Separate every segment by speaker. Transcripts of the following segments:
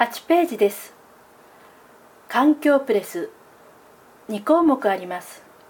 Speaker 1: 8ページです。環境プレス2項目あります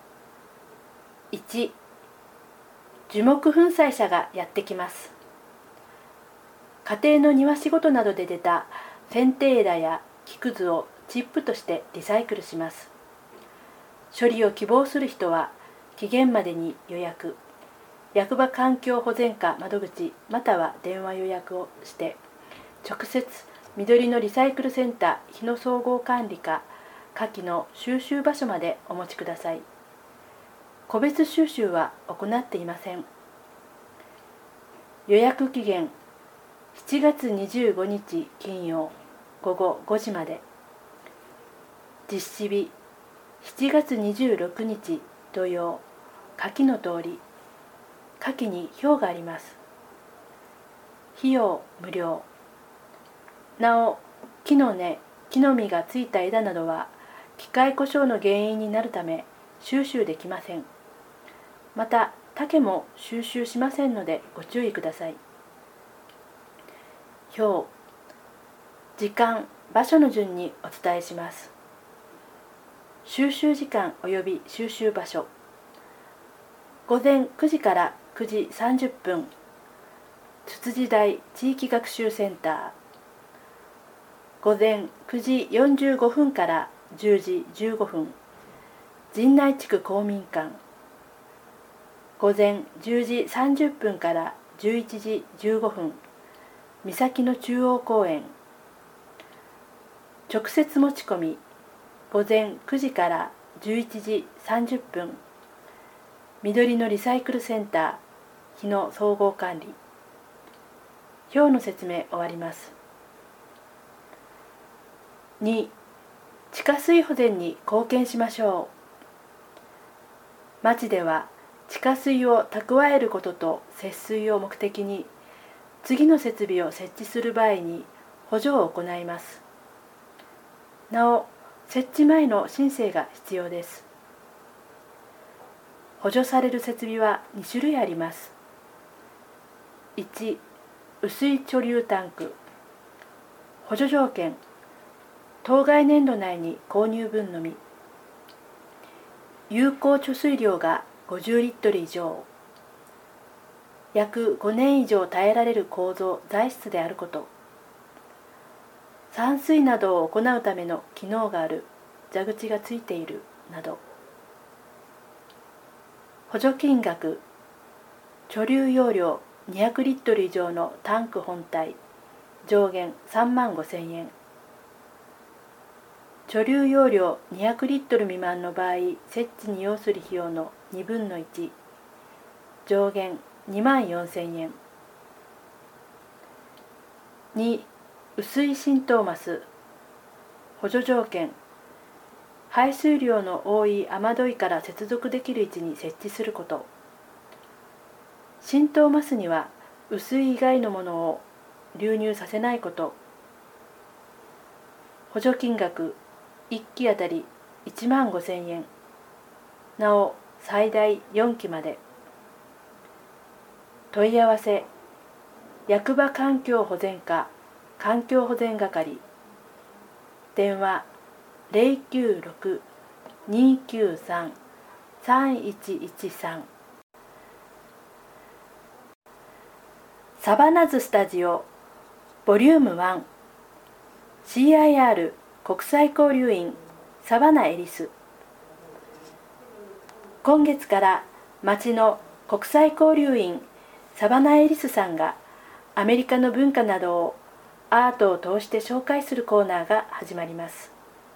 Speaker 1: 。1、樹木粉砕車がやってきます。家庭の庭仕事などで出た剪定枝や木くずをチップとしてリサイクルします。処理を希望する人は期限までに予約、役場環境保全課窓口または電話予約をして直接緑のリサイクルセンター日野総合管理課下記の収集場所までお持ちください。個別収集は行っていません。予約期限7月25日金曜午後5時まで。実施日7月26日土曜、下記の通り下記に表があります。費用無料。なお、木の根、木の実がついた枝などは機械故障の原因になるため収集できません。また竹も収集しませんのでご注意ください。表、時間、場所の順にお伝えします。収集時間及び収集場所。午前9時から9時30分、つつじ台地域学習センター。午前9時45分から10時15分、陣内地区公民館。午前10時30分から11時15分、三崎の中央公園。直接持ち込み、午前9時から11時30分、緑のリサイクルセンター日野総合管理。表の説明終わります。2、地下水保全に貢献しましょう。町では地下水を蓄えることと節水を目的に次の設備を設置する場合に補助を行います。なお、設置前の申請が必要です。補助される設備は2種類あります。1、雨水貯留タンク。補助条件、当該年度内に購入分のみ。有効貯水量が50リットル以上。約5年以上耐えられる構造材質であること。散水などを行うための機能がある蛇口がついているなど。補助金額、貯留容量200リットル以上のタンク本体、上限3万5,000円。貯留容量200リットル未満の場合、設置に要する費用の2分の1、上限2万4,000円。2、雨水浸透マス。補助条件、排水量の多い雨どいから接続できる位置に設置すること。浸透マスには雨水以外のものを流入させないこと。補助金額1機あたり1万5,000円。なお最大4機まで。問い合わせ、役場環境保全課環境保全係。電話096-293-3113。サバナズスタジオボリューム1、 CIR 国際交流員サバナエリス。今月から町の国際交流員サバナエリスさんがアメリカの文化などをアートを通して紹介するコーナーが始まります。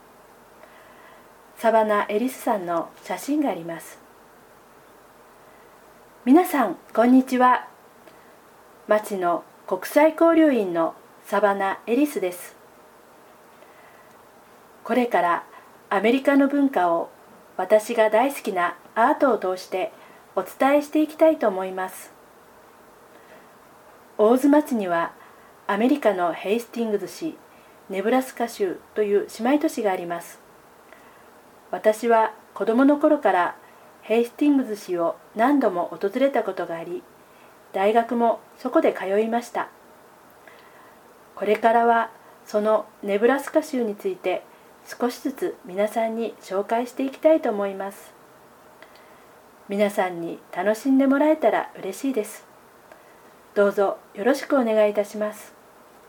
Speaker 1: サバナエリスさんの写真があります。皆さんこんにちは。町の国際交流員のサバナエリスです。これからアメリカの文化を私が大好きなアートを通してお伝えしていきたいと思います。大津町にはアメリカのヘイスティングズ市、ネブラスカ州という姉妹都市があります。私は子供の頃からヘイスティングズ市を何度も訪れたことがあり、大学もそこで通いました。これからはそのネブラスカ州について少しずつ皆さんに紹介していきたいと思います。皆さんに楽しんでもらえたら嬉しいです。どうぞよろしくお願いいたします。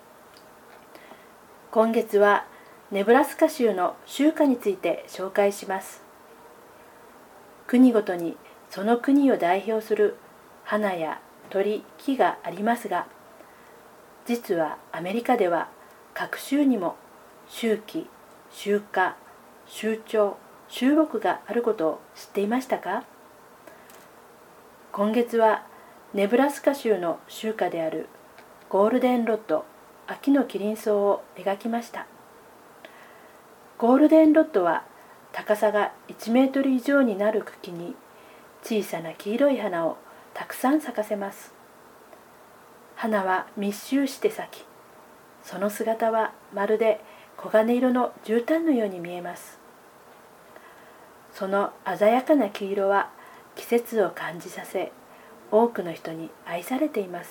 Speaker 1: 今月はネブラスカ州の州歌について紹介します。国ごとにその国を代表する花や鳥、木がありますが、実はアメリカでは各州にも州旗、州歌、州長、州牧があることを知っていましたか？今月はネブラスカ州の州歌であるゴールデンロッド、秋のキリンソウを描きました。ゴールデンロッドは高さが1メートル以上になる茎に小さな黄色い花をたくさん咲かせます。花は密集して咲き、その姿はまるで黄金色の絨毯のように見えます。その鮮やかな黄色は季節を感じさせ、多くの人に愛されています。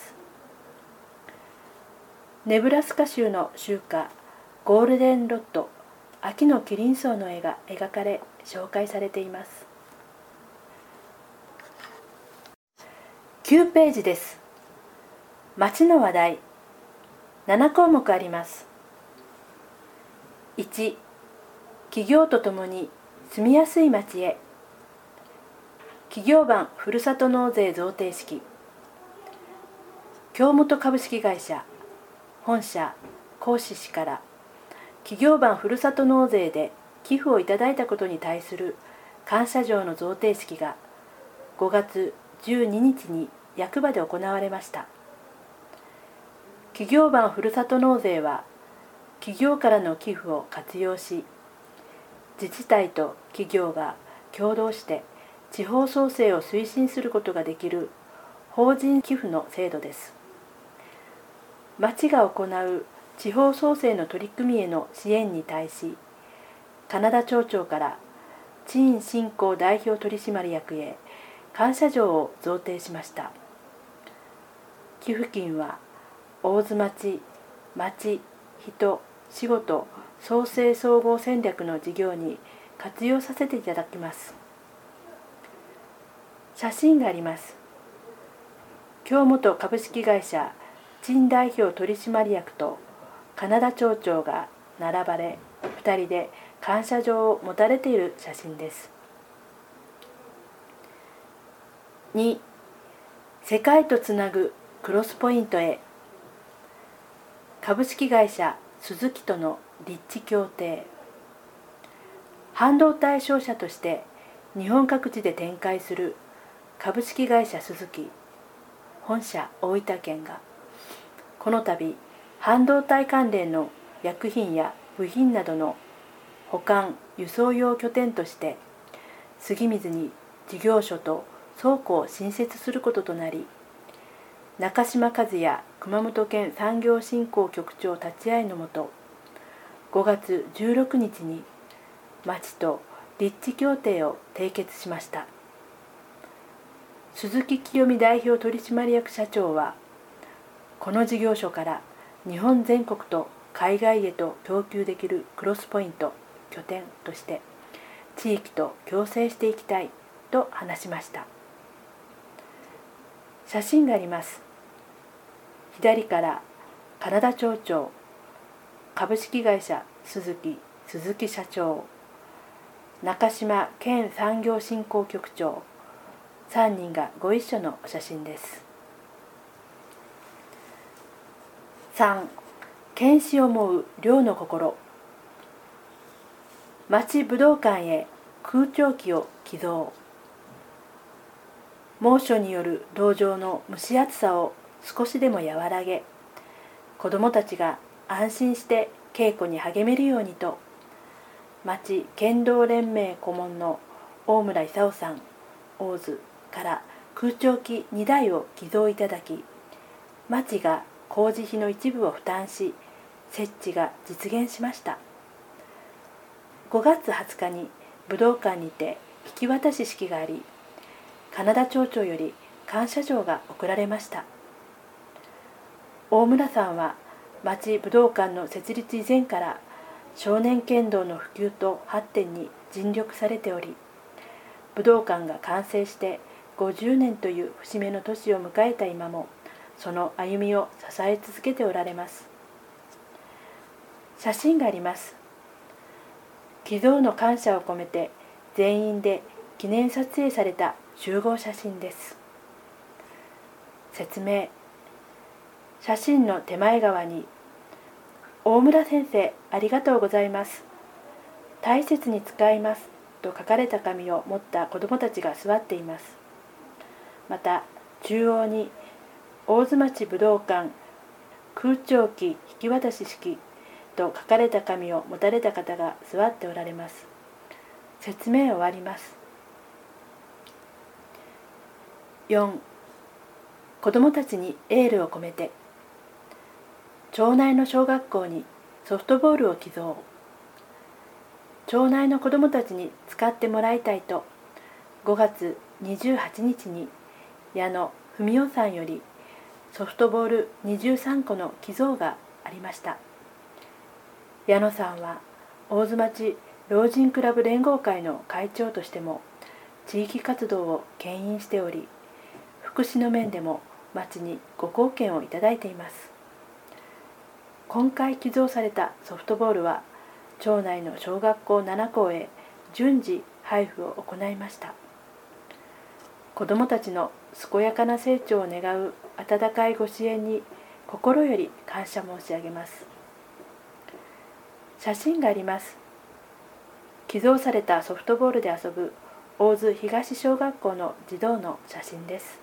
Speaker 1: ネブラスカ州の州歌ゴールデンロッド、秋のキリンソウの絵が描かれ紹介されています。9ページです。町の話題7項目あります。1、企業とともに住みやすい町へ。企業版ふるさと納税贈呈式。京本株式会社本社甲子市から企業版ふるさと納税で寄付をいただいたことに対する感謝状の贈呈式が5月12日に役場で行われました。企業版ふるさと納税は企業からの寄付を活用し、自治体と企業が共同して地方創生を推進することができる法人寄付の制度です。町が行う地方創生の取り組みへの支援に対し、金田町長から陳信興代表取締役へ感謝状を贈呈しました。寄付金は大津町、人、仕事、創生総合戦略の事業に活用させていただきます。写真があります。京本株式会社陳代表取締役と金田町長が並ばれ、2人で感謝状を持たれている写真です。2、世界とつなぐクロスポイントへ。株式会社スズキとの立地協定。半導体商社として日本各地で展開する株式会社スズキ本社大分県がこの度半導体関連の薬品や部品などの保管・輸送用拠点として杉水に事業所と倉庫を新設することとなり、中島和也熊本県産業振興局長立ち会いのもと、5月16日に町と立地協定を締結しました。鈴木清美代表取締役社長は、この事業所から日本全国と海外へと供給できるクロスポイント拠点として地域と共生していきたいと話しました。写真があります。左から金田町長、株式会社鈴木社長、中島県産業振興局長、3人がご一緒の写真です。3、剣士思う漁の心。町武道館へ空調機を寄贈。猛暑による道場の蒸し暑さを少しでも和らげ、子どもたちが安心して稽古に励めるようにと、町剣道連盟顧問の大村勲さん、大津から空調機2台を寄贈いただき、町が工事費の一部を負担し、設置が実現しました。5月20日に武道館にて引き渡し式があり、金田町長より感謝状が贈られました。大村さんは町武道館の設立以前から少年剣道の普及と発展に尽力されており、武道館が完成して50年という節目の年を迎えた今も、その歩みを支え続けておられます。写真があります。寄贈の感謝を込めて全員で記念撮影された集合写真です。説明。写真の手前側に、大村先生ありがとうございます。大切に使いますと書かれた紙を持った子どもたちが座っています。また中央に大津町武道館空調機引き渡し式と書かれた紙を持たれた方が座っておられます。説明終わります。4. 子どもたちにエールを込めて。町内の小学校にソフトボールを寄贈。町内の子どもたちに使ってもらいたいと5月28日に矢野文夫さんよりソフトボール23個の寄贈がありました。矢野さんは大津町老人クラブ連合会の会長としても地域活動を牽引しており、福祉の面でも町にご貢献をいただいています。今回寄贈されたソフトボールは町内の小学校7校へ順次配布を行いました。子どもたちの健やかな成長を願う温かいご支援に心より感謝申し上げます。写真があります。寄贈されたソフトボールで遊ぶ大津東小学校の児童の写真です。